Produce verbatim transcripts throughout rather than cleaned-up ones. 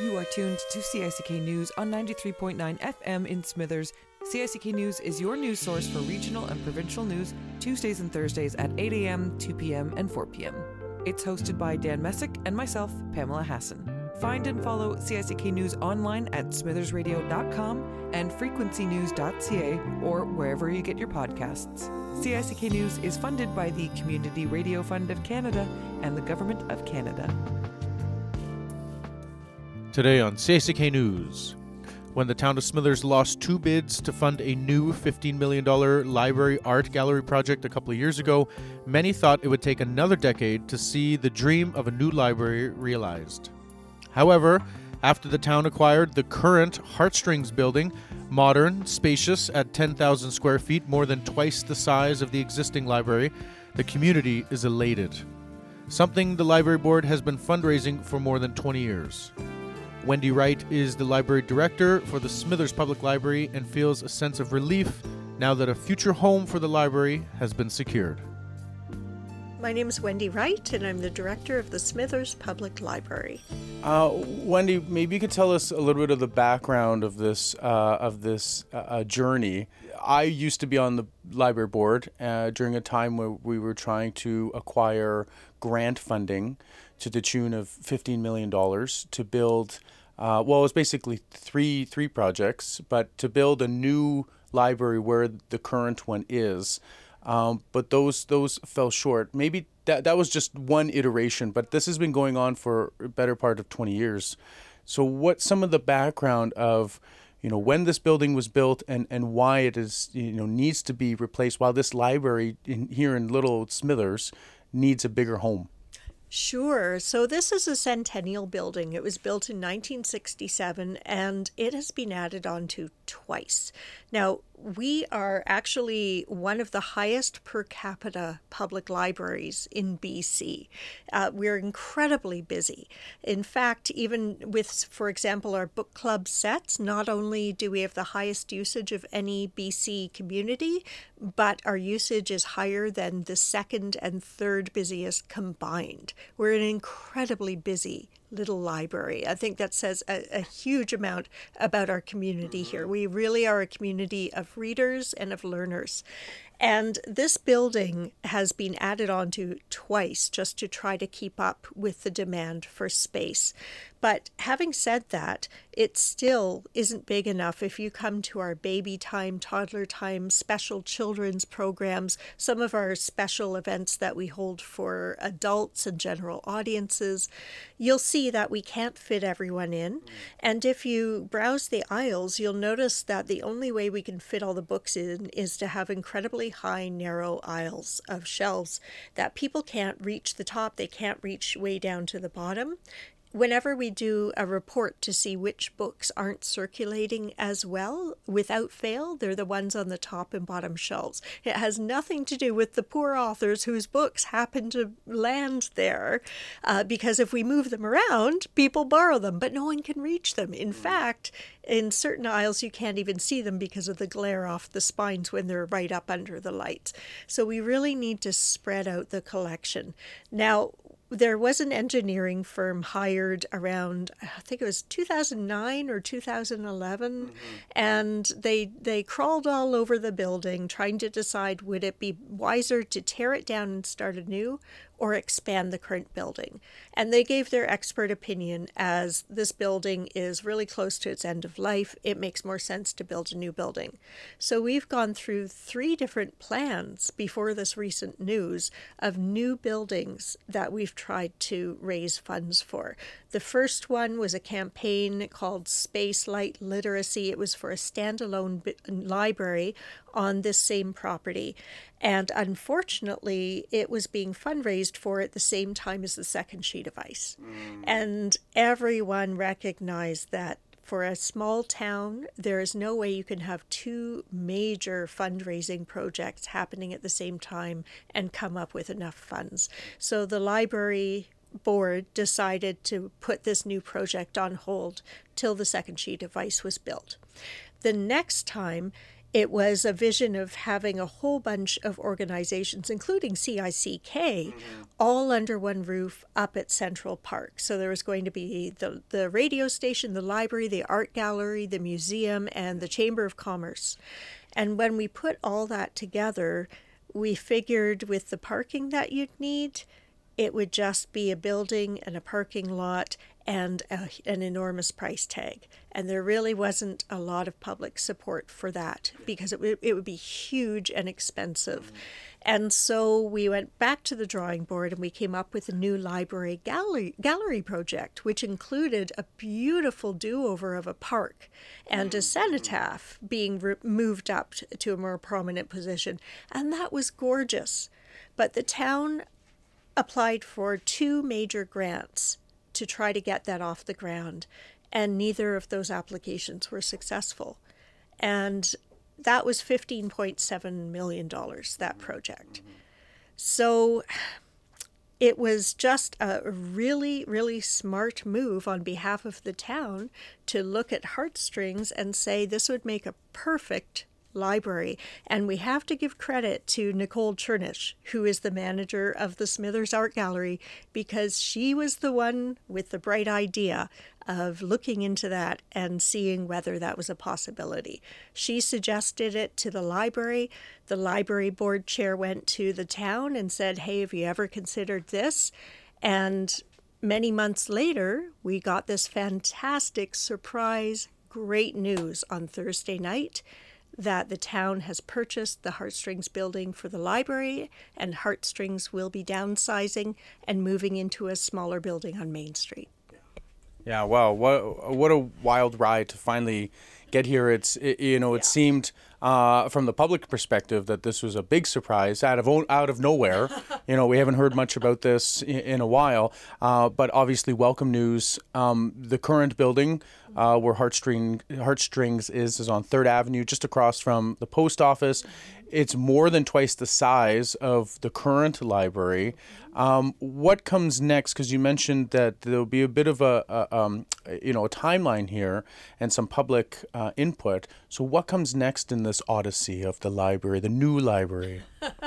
You are tuned to C I C K News on ninety-three point nine F M in Smithers. C I C K News is your news source for regional and provincial news, Tuesdays and Thursdays at eight a.m., two p.m. and four p.m. It's hosted by Dan Messick and myself, Pamela Hassan. Find and follow C I C K News online at smithers radio dot com and frequency news dot c a or wherever you get your podcasts. C I C K News is funded by the Community Radio Fund of Canada and the Government of Canada. Today on C I C K News, when the town of Smithers lost two bids to fund a new fifteen million dollars library art gallery project a couple of years ago, many thought it would take another decade to see the dream of a new library realized. However, after the town acquired the current Heartstrings building, modern, spacious at ten thousand square feet, more than twice the size of the existing library, the community is elated. Something the library board has been fundraising for more than twenty years. Wendy Wright is the library director for the Smithers Public Library and feels a sense of relief now that a future home for the library has been secured. My name is Wendy Wright, and I'm the director of the Smithers Public Library. Uh, Wendy, maybe you could tell us a little bit of the background of this uh, of this uh, journey. I used to be on the library board uh, during a time where we were trying to acquire grant funding to the tune of fifteen million dollars to build, uh, well, it was basically three three projects, but to build a new library where the current one is. Um, but those those fell short. Maybe that that was just one iteration, but this has been going on for a better part of twenty years. So what's some of the background of, you know, when this building was built and, and why it is, you know, needs to be replaced while this library in, here in Little Old Smithers needs a bigger home? Sure. So this is a centennial building. It was built in nineteen sixty-seven, and it has been added on to twice. Now, we are actually one of the highest per capita public libraries in B C. Uh, we're incredibly busy. In fact, even with, for example, our book club sets, not only do we have the highest usage of any B C community, but our usage is higher than the second and third busiest combined. We're an incredibly busy little library. I think that says a, a huge amount about our community here. We really are a community of readers and of learners. And this building has been added on to twice just to try to keep up with the demand for space. But having said that, it still isn't big enough. If you come to our baby time, toddler time, special children's programs, some of our special events that we hold for adults and general audiences, you'll see that we can't fit everyone in. And if you browse the aisles, you'll notice that the only way we can fit all the books in is to have incredibly high, narrow aisles of shelves that people can't reach the top. They can't reach way down to the bottom. Whenever we do a report to see which books aren't circulating as well, without fail, they're the ones on the top and bottom shelves. It has nothing to do with the poor authors whose books happen to land there, uh, because if we move them around, people borrow them, but no one can reach them. In fact, in certain aisles, you can't even see them because of the glare off the spines when they're right up under the lights. So we really need to spread out the collection. Now, there was an engineering firm hired around, I think it was two thousand nine or two thousand eleven, mm-hmm. and they they crawled all over the building trying to decide would it be wiser to tear it down and start anew or expand the current building. And they gave their expert opinion as this building is really close to its end of life. It makes more sense to build a new building. So we've gone through three different plans before this recent news of new buildings that we've tried to raise funds for. The first one was a campaign called Space Light Literacy. It was for a standalone bi- library on this same property. And unfortunately, it was being fundraised for at the same time as the second sheet of ice. Mm. And everyone recognized that for a small town, there is no way you can have two major fundraising projects happening at the same time and come up with enough funds. So the library board decided to put this new project on hold till the second sheet of ice was built. The next time, It was a vision of having a whole bunch of organizations, including C I C K, mm-hmm. all under one roof up at Central Park. So there was going to be the, the radio station, the library, the art gallery, the museum, and the Chamber of Commerce. And when we put all that together, we figured with the parking that you'd need, it would just be a building and a parking lot and a, an enormous price tag. And there really wasn't a lot of public support for that because it would, it would be huge and expensive. Mm-hmm. And so we went back to the drawing board and we came up with a new library gallery, gallery project, which included a beautiful do-over of a park and a cenotaph being re- moved up to a more prominent position. And that was gorgeous. But the town applied for two major grants to try to get that off the ground, and neither of those applications were successful. And that was fifteen point seven million dollars, that project. So it was just a really, really smart move on behalf of the town to look at Heartstrings and say this would make a perfect library. And we have to give credit to Nicole Chernish, who is the manager of the Smithers Art Gallery, because she was the one with the bright idea of looking into that and seeing whether that was a possibility. She suggested it to the library. The library board chair went to the town and said, hey, have you ever considered this? And many months later, we got this fantastic surprise, great news on Thursday night, that the town has purchased the Heartstrings building for the library, and Heartstrings will be downsizing and moving into a smaller building on Main Street. Yeah, wow, what what a wild ride to finally get here. It's it, you know, it yeah. seemed uh, from the public perspective that this was a big surprise out of out of nowhere. You know, we haven't heard much about this in, in a while, uh, but obviously welcome news. Um, the current building uh, where Heartstring Heartstrings is is on Third Avenue, just across from the post office. It's more than twice the size of the current library. Um, what comes next? Because you mentioned that there'll be a bit of a, a um, you know, a timeline here and some public uh, input. So what comes next in this odyssey of the library, the new library?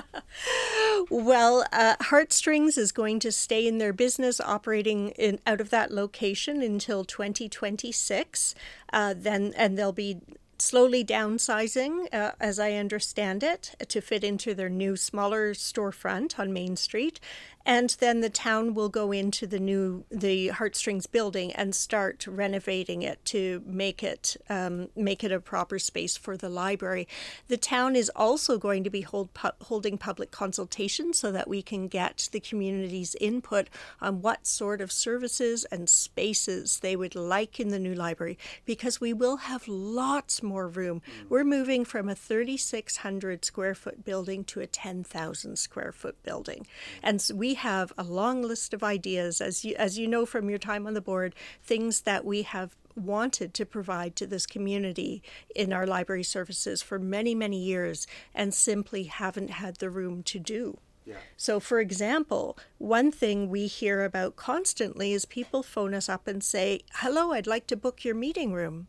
Well, uh, Heartstrings is going to stay in their business operating in out of that location until twenty twenty-six. Uh, then, and they'll be slowly downsizing, uh, as I understand it, to fit into their new smaller storefront on Main Street. And then the town will go into the new, the Heartstrings building and start renovating it to make it um, make it a proper space for the library. The town is also going to be hold, pu- holding public consultations so that we can get the community's input on what sort of services and spaces they would like in the new library, because we will have lots more room. We're moving from a thirty-six hundred square foot building to a ten thousand square foot building. And so we have a long list of ideas, as you as you know from your time on the board, things that we have wanted to provide to this community in our library services for many, many years and simply haven't had the room to do. Yeah. So, for example, one thing we hear about constantly is people phone us up and say, hello, I'd like to book your meeting room.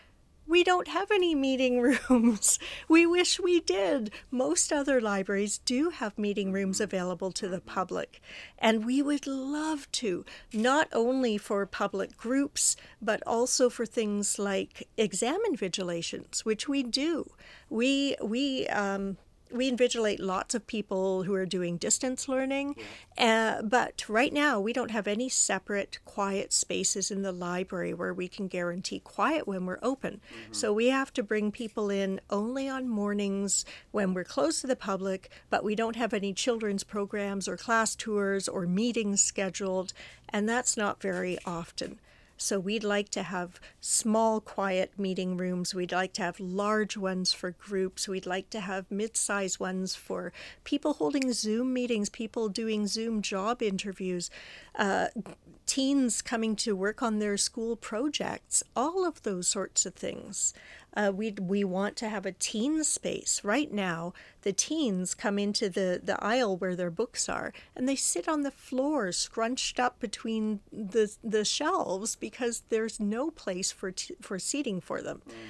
We don't have any meeting rooms. We wish we did. Most other libraries do have meeting rooms available to the public. And we would love to, not only for public groups, but also for things like exam invigilations, which we do. We, we, um, We invigilate lots of people who are doing distance learning, uh, but right now we don't have any separate quiet spaces in the library where we can guarantee quiet when we're open. Mm-hmm. So we have to bring people in only on mornings when we're closed to the public, but we don't have any children's programs or class tours or meetings scheduled, and that's not very often. So we'd like to have small, quiet meeting rooms. We'd like to have large ones for groups. We'd like to have mid-sized ones for people holding Zoom meetings, people doing Zoom job interviews, uh, teens coming to work on their school projects, all of those sorts of things. Uh, we we want to have a teen space. Right now, the teens come into the, the aisle where their books are, and they sit on the floor scrunched up between the the shelves because there's no place for t- for seating for them. Mm.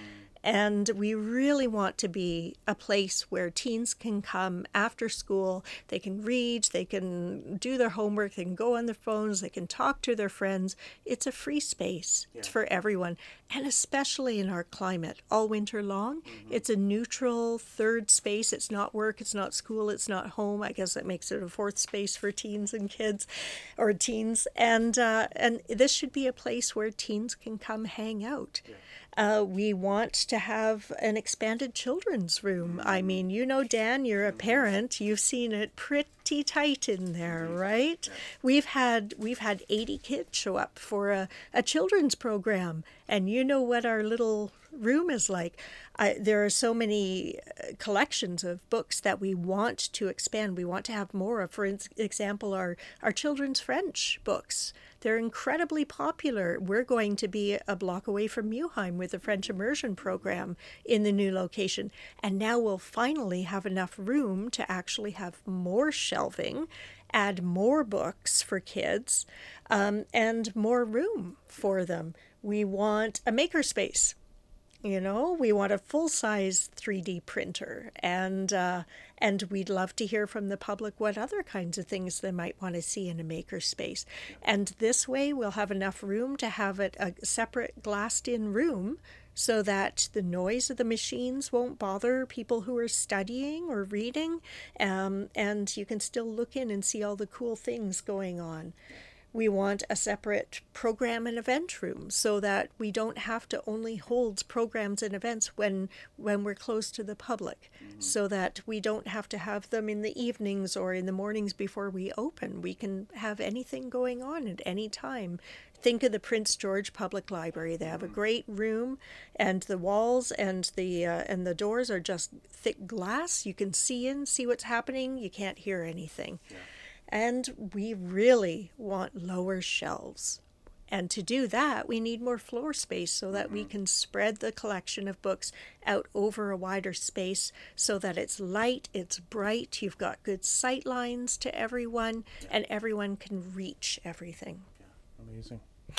And we really want to be a place where teens can come after school. They can read, they can do their homework, they can go on their phones, they can talk to their friends. It's a free space. Yeah. It's for everyone. And especially in our climate, all winter long, mm-hmm. It's a neutral third space. It's not work, it's not school, it's not home. I guess that makes it a fourth space for teens and kids, or teens. And, uh, and this should be a place where teens can come hang out. Yeah. Uh, we want to have an expanded children's room. I mean, you know, Dan, you're a parent. You've seen it pretty tight in there, right? We've had we've had eighty kids show up for a, a children's program, and you know what our little room is like. I, there are so many collections of books that we want to expand. We want to have more of. For example, our, our children's French books. They're incredibly popular. We're going to be a block away from Muheim with the French immersion program in the new location. And now we'll finally have enough room to actually have more shelving, add more books for kids, um, and more room for them. We want a makerspace. You know, we want a full-size three D printer, and uh, and we'd love to hear from the public what other kinds of things they might want to see in a makerspace. And this way, we'll have enough room to have it a separate glassed-in room so that the noise of the machines won't bother people who are studying or reading, um, and you can still look in and see all the cool things going on. We want a separate program and event room so that we don't have to only hold programs and events when when we're close to the public, mm-hmm. so that we don't have to have them in the evenings or in the mornings before we open. We can have anything going on at any time. Think of the Prince George Public Library. They have a great room, and the walls and the uh, and the doors are just thick glass. You can see in, see what's happening. You can't hear anything. Yeah. And we really want lower shelves. And to do that, we need more floor space so that we can spread the collection of books out over a wider space so that it's light, it's bright, you've got good sight lines to everyone, and everyone can reach everything. Amazing.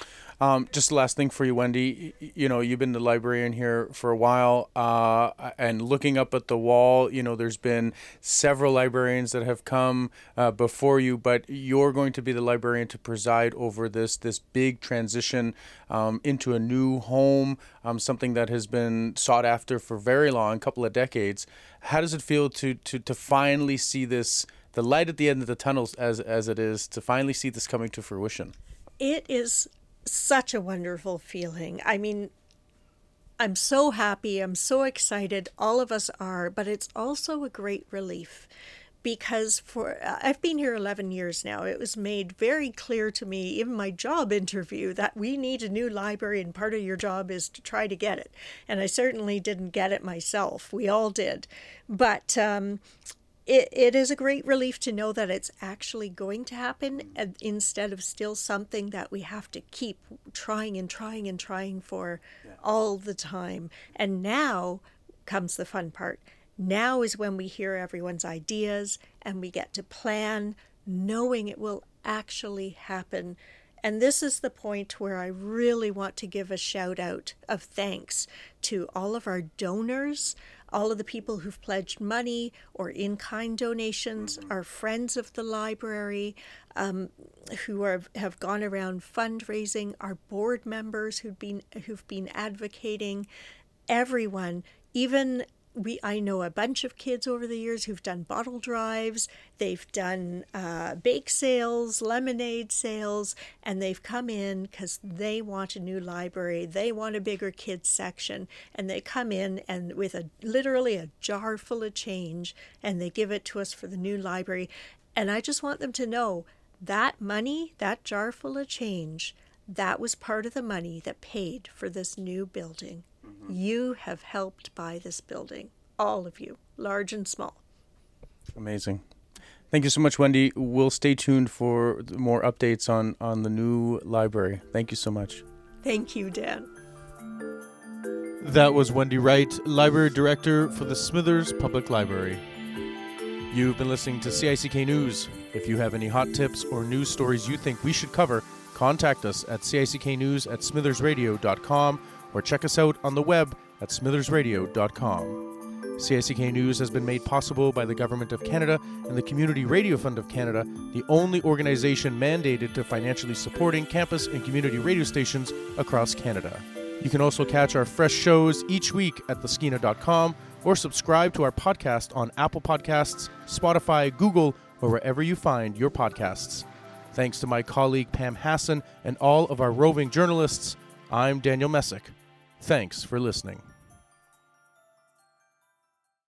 Um, just the last thing for you, Wendy. You know, you've been the librarian here for a while, uh, and looking up at the wall, you know, there's been several librarians that have come uh, before you, but you're going to be the librarian to preside over this this big transition um, into a new home, um, something that has been sought after for very long, a couple of decades. How does it feel to to to finally see this, the light at the end of the tunnel, as as it is, to finally see this coming to fruition? It is such a wonderful feeling. I mean, I'm so happy. I'm so excited. All of us are, but it's also a great relief because for uh, I've been here eleven years now. It was made very clear to me in my job interview that we need a new library, and part of your job is to try to get it. And I certainly didn't get it myself. We all did. But um, It, it is a great relief to know that it's actually going to happen instead of still something that we have to keep trying and trying and trying for yeah. all the time. And now comes the fun part. Now is when we hear everyone's ideas and we get to plan, knowing it will actually happen. And this is the point where I really want to give a shout out of thanks to all of our donors, all of the people who've pledged money or in-kind donations, our friends of the library um, who are, have gone around fundraising, our board members who've been who've been advocating, everyone, even we I know a bunch of kids over the years who've done bottle drives, they've done uh, bake sales, lemonade sales, and they've come in because they want a new library, they want a bigger kids section, and they come in and with a literally a jar full of change, and they give it to us for the new library. And I just want them to know that money, that jar full of change, that was part of the money that paid for this new building. You have helped buy this building, all of you, large and small. Amazing. Thank you so much, Wendy. We'll stay tuned for more updates on, on the new library. Thank you so much. Thank you, Dan. That was Wendy Wright, Library Director for the Smithers Public Library. You've been listening to C I C K News. If you have any hot tips or news stories you think we should cover, contact us at cicknews at smithersradio dot com or check us out on the web at smithers radio dot com. C I C K News has been made possible by the Government of Canada and the Community Radio Fund of Canada, the only organization mandated to financially supporting campus and community radio stations across Canada. You can also catch our fresh shows each week at the skeena dot com or subscribe to our podcast on Apple Podcasts, Spotify, Google, or wherever you find your podcasts. Thanks to my colleague Pam Hassan and all of our roving journalists, I'm Daniel Messick. Thanks for listening.